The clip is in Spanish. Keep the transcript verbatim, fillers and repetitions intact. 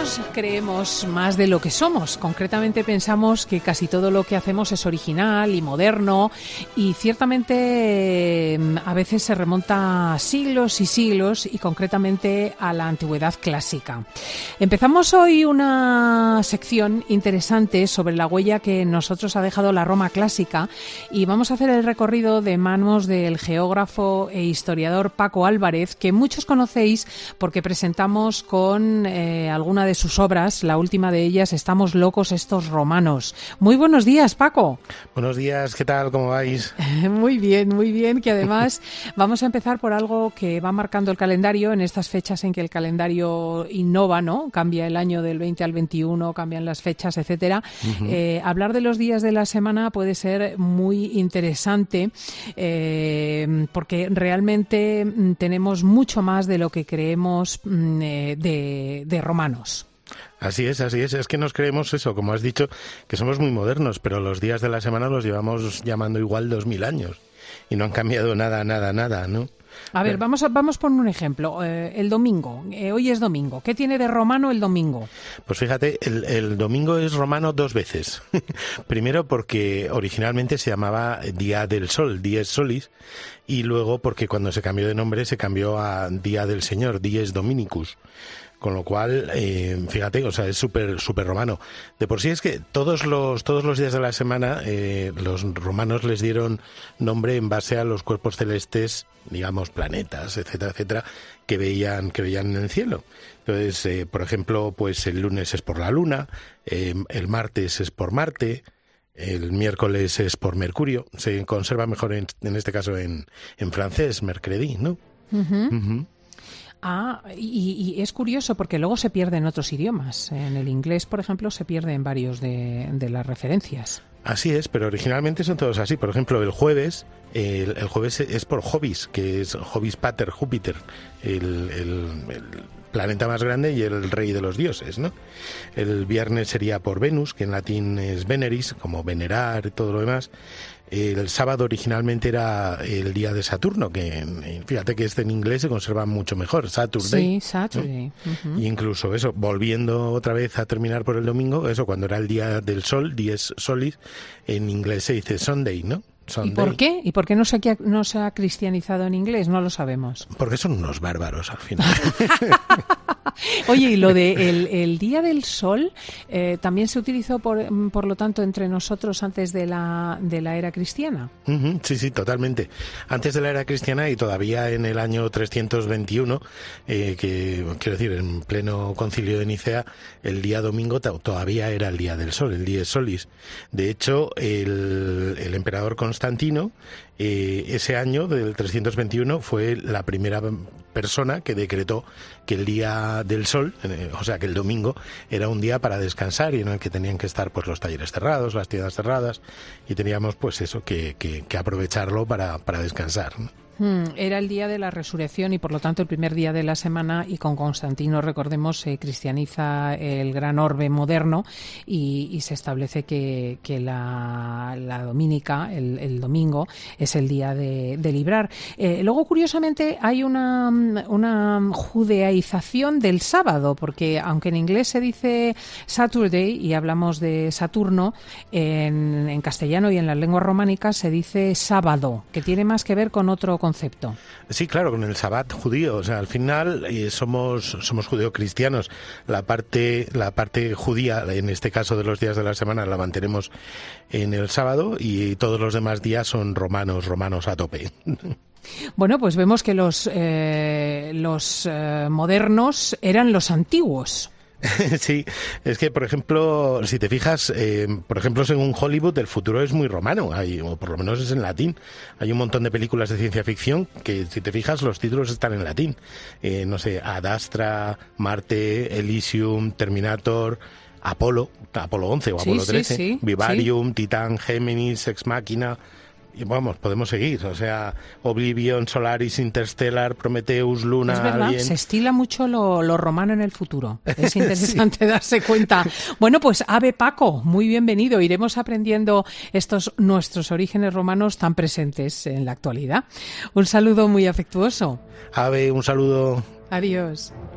humanos creemos más de lo que somos. Concretamente pensamos que casi todo lo que hacemos es original y moderno y ciertamente a veces se remonta a siglos y siglos y concretamente a la antigüedad clásica. Empezamos hoy una sección interesante sobre la huella que en nosotros ha dejado la Roma clásica y vamos a hacer el recorrido de manos del geógrafo e historiador Paco Álvarez, que muchos conocéis porque presentamos con eh, alguna de sus obras, la última de ellas, Estamos locos estos romanos. Muy buenos días, Paco. Buenos días, ¿qué tal? ¿Cómo vais? Muy bien, muy bien, que además vamos a empezar por algo que va marcando el calendario en estas fechas en que el calendario innova, ¿no? Cambia el año del veinte al veintiuno, cambian las fechas, etcétera. Uh-huh. Eh, hablar de los días de la semana puede ser muy interesante eh, porque realmente tenemos mucho más de lo que creemos eh, de, de romanos. Así es, así es. Es que nos creemos eso, como has dicho, que somos muy modernos, pero los días de la semana los llevamos llamando igual dos mil años y no han cambiado nada, nada, nada, ¿no? A ver, vamos a, vamos por un ejemplo. Eh, el domingo. Eh, hoy es domingo. ¿Qué tiene de romano el domingo? Pues fíjate, el, el domingo es romano dos veces. Primero porque originalmente se llamaba Día del Sol, Dies Solis, y luego porque cuando se cambió de nombre se cambió a Día del Señor, Dies Dominicus. Con lo cual, eh, fíjate, o sea, es súper súper romano. De por sí es que todos los todos los días de la semana eh, los romanos les dieron nombre en base a los cuerpos celestes, digamos, planetas, etcétera, etcétera, que veían que veían en el cielo. Entonces, eh, por ejemplo, pues el lunes es por la Luna, eh, el martes es por Marte, el miércoles es por Mercurio. Se conserva mejor en, en este caso en, en francés, mercredi, ¿no? Uh-huh. Uh-huh. Ah, y, y es curioso porque luego se pierde en otros idiomas. En el inglés, por ejemplo, se pierde en varios de, de las referencias. Así es, pero originalmente son todos así. Por ejemplo, el jueves, el, el jueves es por Jovis, que es Jovis Pater Júpiter, el, el, el planeta más grande y el rey de los dioses, ¿no? El viernes sería por Venus, que en latín es Veneris, como venerar y todo lo demás. El sábado originalmente era el día de Saturno, que fíjate que este en inglés se conserva mucho mejor, Saturday. Sí, Saturday. ¿No? Uh-huh. Y incluso eso, volviendo otra vez a terminar por el domingo, eso cuando era el día del sol, Dies Solis, en inglés se dice Sunday, ¿no? Sunday. ¿Y por qué? ¿Y por qué no se, ha, no se ha cristianizado en inglés? No lo sabemos. Porque son unos bárbaros al final. Oye, y lo de el, el Día del Sol eh, también se utilizó, por, por lo tanto, entre nosotros antes de la, de la era cristiana. Uh-huh, sí, sí, totalmente. Antes de la era cristiana y todavía en el año trescientos veintiuno, eh, que quiero decir, en pleno concilio de Nicea, el día domingo t- todavía era el Día del Sol, el Dies Solis. De hecho, el, el emperador Constantino, eh, ese año del trescientos veintiuno, fue la primera persona que decretó que el día del sol, eh, o sea que el domingo, era un día para descansar y en el que tenían que estar pues los talleres cerrados, las tiendas cerradas, y teníamos pues eso que, que, que aprovecharlo para, para descansar, ¿no? Hmm, era el día de la resurrección y por lo tanto el primer día de la semana, y con Constantino, recordemos, se cristianiza el gran orbe moderno y, y se establece que, que la, la dominica, el, el domingo, es el día de, de librar. Eh, luego, curiosamente, hay una, una judaización del sábado, porque aunque en inglés se dice Saturday y hablamos de Saturno, en, en castellano y en las lenguas románicas se dice sábado, que tiene más que ver con otro concepto. Sí, claro, con el Sabbat judío. O sea, al final eh, somos somos judeocristianos. La parte la parte judía, en este caso de los días de la semana, la mantenemos en el sábado y todos los demás días son romanos, romanos a tope. Bueno, pues vemos que los eh, los eh, modernos eran los antiguos. Sí, es que, por ejemplo, si te fijas, eh, por ejemplo, según Hollywood, el futuro es muy romano, hay, o por lo menos es en latín. Hay un montón de películas de ciencia ficción que, si te fijas, los títulos están en latín. Eh, no sé, Ad Astra, Marte, Elysium, Terminator, Apolo, Apolo once o Apolo sí, trece, sí, sí, Vivarium, sí. Titán, Géminis, Ex Machina. Y vamos, podemos seguir, o sea, Oblivion, Solaris, Interstellar, Prometheus, Luna, es verdad, Alien. Se estila mucho lo, lo romano en el futuro. Es interesante sí. darse cuenta. Bueno, pues Ave Paco, muy bienvenido. Iremos aprendiendo estos nuestros orígenes romanos tan presentes en la actualidad. Un saludo muy afectuoso. Ave, un saludo. Adiós.